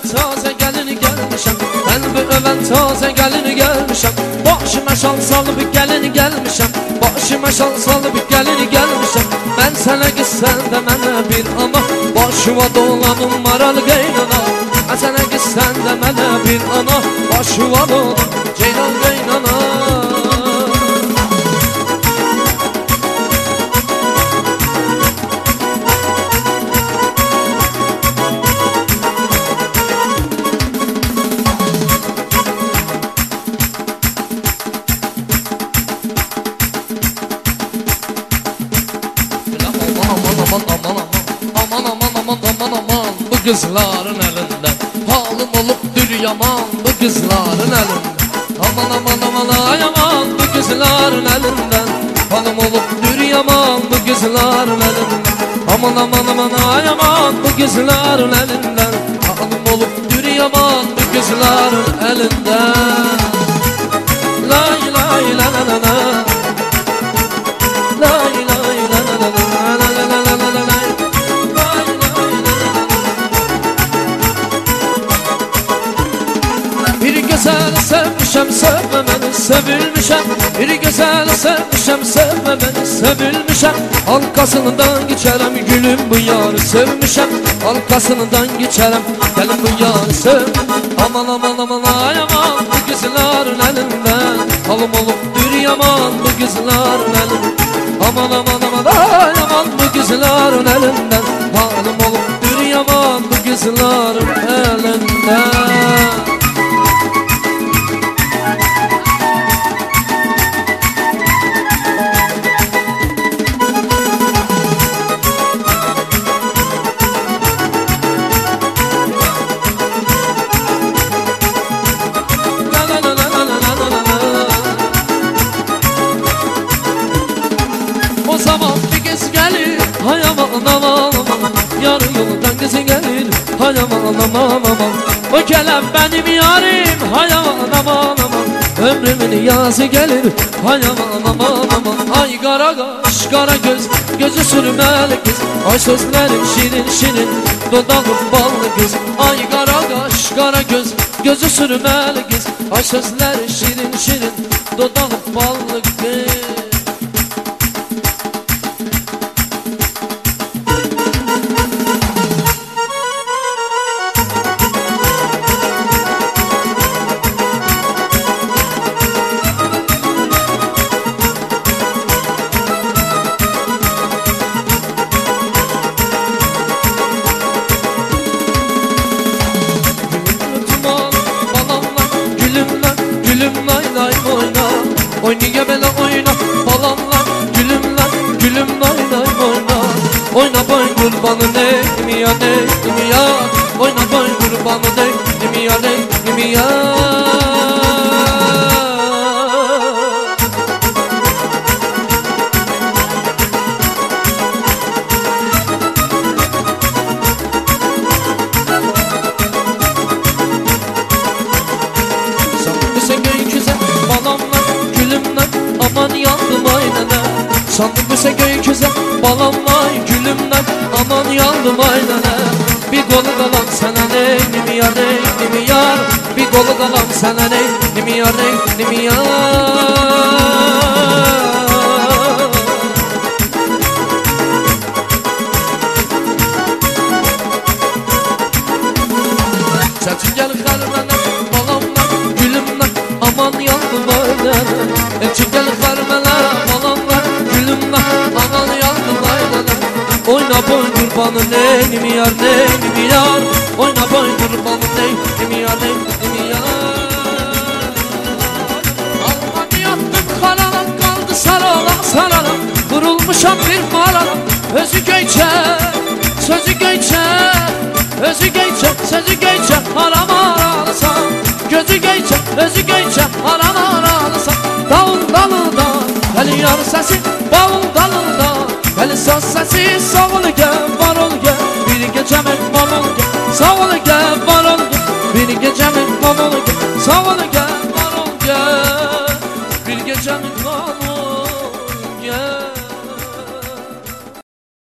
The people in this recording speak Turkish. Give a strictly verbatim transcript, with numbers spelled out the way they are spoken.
taze gelini gelmişəm. Mən bu övən taze gelini gelmişəm. Başıma şal salıb gelini gelmişəm. Başıma şal salıb gelini gelmişəm. Mən sənə qız sən də mənə bir ana. Başıma dolanım maralı qaynana. Mən sənə qız sən də mənə bir ana. Başıma dolanım ceylan qaynana. Kızların elinden halım olupdur yaman bu kızların elinden. Aman aman aman ay aman bu kızların elinden halım olupdur yaman bu kızların elinden. Aman aman aman ay aman bu kızların elinden halım olupdur yaman bu kızların elinden. Lay lay la la la la lay lay la la la la la la la la la la. Güzel sevmişəm, sevmemeni sevilmişəm. Bir güzel sevmişəm, sevmemeni sevilmişəm. Halkasından geçerem gülüm bu yarı sevmişəm. Halkasından geçerem gelin bu yarı sev. Aman aman aman ay aman bu kızların elinden halım olupdur yaman bu kızların elinden. Aman aman aman ay aman bu kızların elinden halım olupdur yaman bu kızların elinden. Hay aman aman aman yarı yoldan kızı gelir. Hay aman aman aman o kelem benim yarim. Hay aman aman aman ömrümün yazı gelir. Hay aman aman aman ay kara kaş kara göz gözü sürmeli kız. Ay sözlerim şirin şirin dudağım ballı kız. Ay kara kaş kara göz gözü sürmeli kız. Ay sözleri şirin şirin dudağım ballı kız. Oyna bela oyna balamla gülümle gülüm lay lay oyna. Oyna boy kurbanı neydim ya neydim ya. Oyna boy kurbanı neydim ya neydim ya. Aman yandım aynana. Sandım bu göğü güzel balam vay gülümden. Aman yandım aynana. Bir kolu kalan sana neydim ya neydim yar. Bir kolu kalan sana neydim ya neydim yar. Çetin gel karnana balamla gülümden. Aman yandım aynana. Çetin gel karnana balamla gülümden. Aman yandım aynana. Oyna boy kurbanı neydim yar neydim yar. Oyna boy kurbanı neydim yar neydim yar. Almanı yattım karalan kaldı saralan saralan. Vurulmuşam bir maralan. Özü geçer, sözü geçer. Özü geçer, sözü geçer. Haram aralısan. Gözü geçer, özü geçer. Haram aralısan. Davul dalında Gel yar sesi, davul dalında Gel saz sesi, sağ ol gel, var ol gel. Bir gecemek var ol gel. Sağ ol gel, var ol gel. Bir gecemek var ol